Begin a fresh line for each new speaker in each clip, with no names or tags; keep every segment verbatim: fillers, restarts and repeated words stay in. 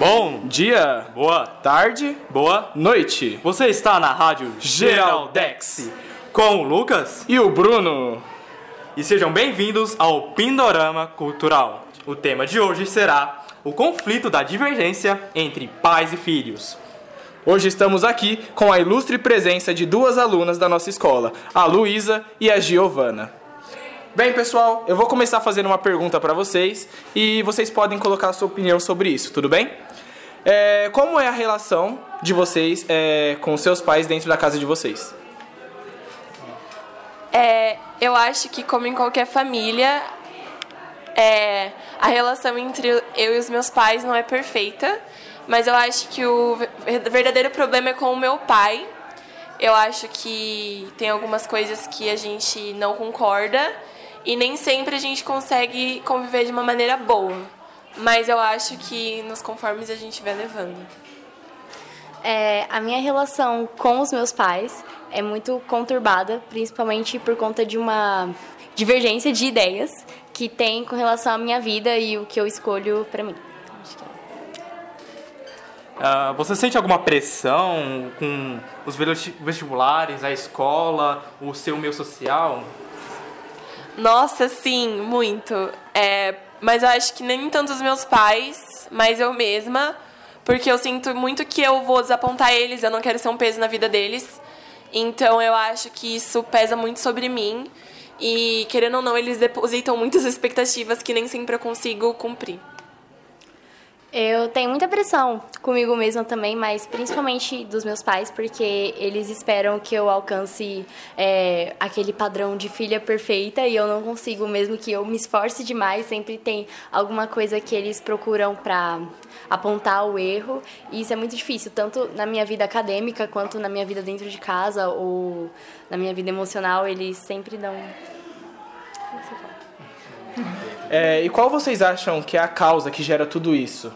Bom
dia,
boa
tarde,
boa
noite.
Você está na rádio
Geraldex
com o Lucas
e o Bruno.
E sejam bem-vindos ao Pindorama Cultural. O tema de hoje será o conflito da divergência entre pais e filhos.
Hoje estamos aqui com a ilustre presença de duas alunas da nossa escola, a Luísa e a Giovana. Bem, pessoal, eu vou começar fazendo uma pergunta para vocês e vocês podem colocar a sua opinião sobre isso, tudo bem? É, como é a relação de vocês é, com seus pais dentro da casa de vocês?
É, eu acho que, como em qualquer família, é, a relação entre eu e os meus pais não é perfeita, mas eu acho que o verdadeiro problema é com o meu pai. Eu acho que tem algumas coisas que a gente não concorda e nem sempre a gente consegue conviver de uma maneira boa. Mas eu acho que nos conformes a gente vai levando.
É, a minha relação com os meus pais é muito conturbada, principalmente por conta de uma divergência de ideias que tem com relação à minha vida e o que eu escolho para mim.
Uh, você sente alguma pressão com os vestibulares, a escola, o seu meio social?
Nossa, sim, muito. É, mas eu acho que nem tanto os meus pais, mas eu mesma, porque eu sinto muito que eu vou desapontar eles, eu não quero ser um peso na vida deles. Então eu acho que isso pesa muito sobre mim e, querendo ou não, eles depositam muitas expectativas que nem sempre eu consigo cumprir.
Eu tenho muita pressão comigo mesma também, mas principalmente dos meus pais, porque eles esperam que eu alcance é, aquele padrão de filha perfeita e eu não consigo, mesmo que eu me esforce demais, sempre tem alguma coisa que eles procuram para apontar o erro, e isso é muito difícil, tanto na minha vida acadêmica quanto na minha vida dentro de casa ou na minha vida emocional, eles sempre dão... Como você fala?
É, e qual vocês acham que é a causa que gera tudo isso?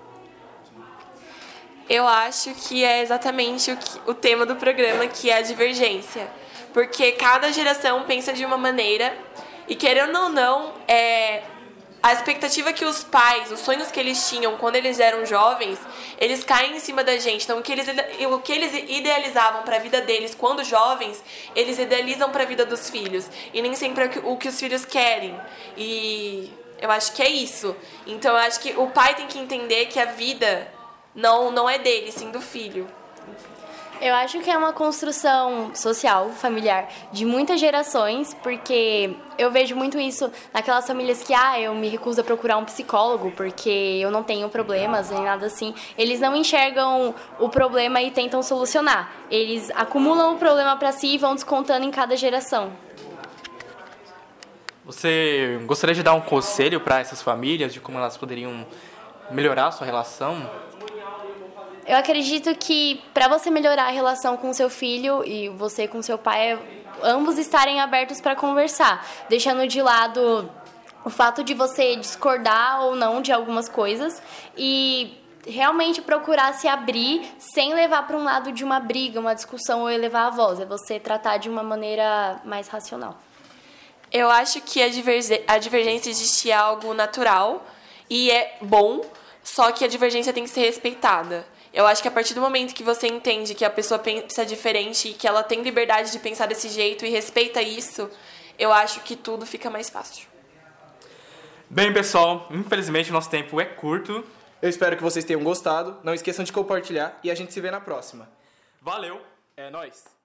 Eu acho que é exatamente o, que, o tema do programa, que é a divergência. Porque cada geração pensa de uma maneira e, querendo ou não, é, a expectativa que os pais, os sonhos que eles tinham quando eles eram jovens, eles caem em cima da gente. Então, o que eles, o que eles idealizavam para a vida deles quando jovens, eles idealizam para a vida dos filhos. E nem sempre é o que, o que os filhos querem. E eu acho que é isso. Então, eu acho que o pai tem que entender que a vida não, não é dele, sim do filho.
Eu acho que é uma construção social, familiar, de muitas gerações, porque eu vejo muito isso naquelas famílias que, ah, eu me recuso a procurar um psicólogo porque eu não tenho problemas, nem nada assim. Eles não enxergam o problema e tentam solucionar. Eles acumulam o problema para si e vão descontando em cada geração.
Você gostaria de dar um conselho para essas famílias de como elas poderiam melhorar a sua relação?
Eu acredito que para você melhorar a relação com seu filho e você com seu pai, é ambos estarem abertos para conversar, deixando de lado o fato de você discordar ou não de algumas coisas e realmente procurar se abrir sem levar para um lado de uma briga, uma discussão ou elevar a voz. É você tratar de uma maneira mais racional.
Eu acho que a, diverg- a divergência existe é algo natural e é bom, só que a divergência tem que ser respeitada. Eu acho que a partir do momento que você entende que a pessoa pensa diferente e que ela tem liberdade de pensar desse jeito e respeita isso, eu acho que tudo fica mais fácil.
Bem, pessoal, infelizmente o nosso tempo é curto.
Eu espero que vocês tenham gostado. Não esqueçam de compartilhar e a gente se vê na próxima.
Valeu!
É nóis!